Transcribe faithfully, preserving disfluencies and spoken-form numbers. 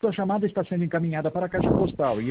sua chamada está sendo encaminhada para a caixa postal e